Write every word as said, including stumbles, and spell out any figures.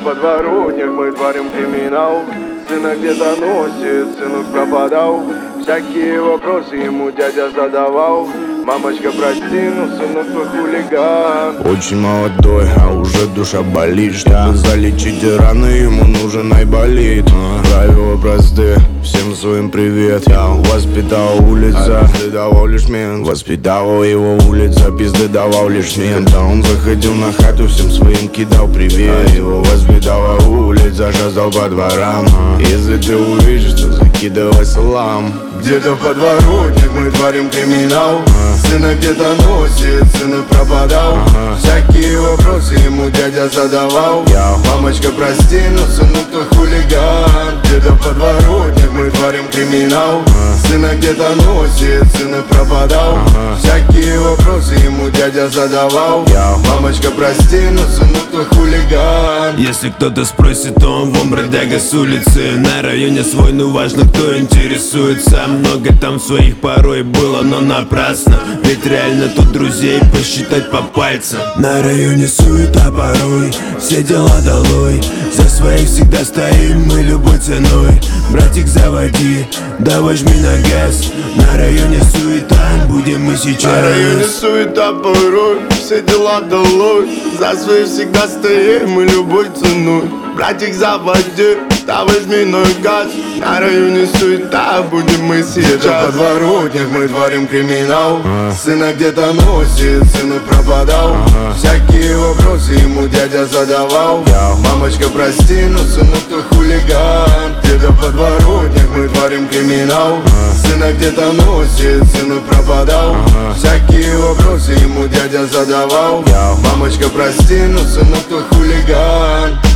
подворотнях мы творим криминал. Сына где-то носит, сынок пропадал. Всякие вопросы ему дядя задавал. Мамочка, прости, но сынок твой хулиган. Очень молодой, а уже душа болит. Чтобы залечить раны, ему нужен айболит. Правила просты, всем своим привет. Я воспитал улица, пизды давал лишь мент. Воспитала его улица, пизды давал лишь мент. Когда он заходил на хату, всем своим кидал привет. Его воспитала улица, шастал по дворам. Если ты увидишь, то закидывай салам. Где-то в подворотнях мы творим криминал. Сына где-то носит, сынок пропадал. Всякие вопросы ему дядя задавал. Мамочка, прости, но сынок твой хулиган. Где-то в подворотнях мы творим криминал. Сына где-то носит, сынок пропадал. Всякие вопросы ему дядя задавал. Мамочка, прости, но сынок твой хулиган. Если кто-то спросит, то он вон бродяга с улицы. На районе свой, ну важно, кто интересуется. Много там своих порой было, но напрасно. Ведь реально тут друзей посчитать по пальцам. На районе суета порой, все дела долой. За своих всегда стоим мы любой ценой. Братик, заводи, да возьми на газ. На районе суета, будем мы сейчас. На районе суета порой, все дела долой. За своих всегда стоим мы любой ценой. Братик, заводи, да возьми на газ. На районе суета, будем мы сейчас. В подворотнях мы творим криминал. Сына где-то носит, сынок пропадал. Всякие вопросы ему дядя задавал. Мамочка, прости, но сынок твой хулиган. Где-то в подворотнях мы творим криминал. Сына где-то носит, сынок пропадал. Всякие вопросы ему дядя задавал. Мамочка, прости, но сынок твой хулиган.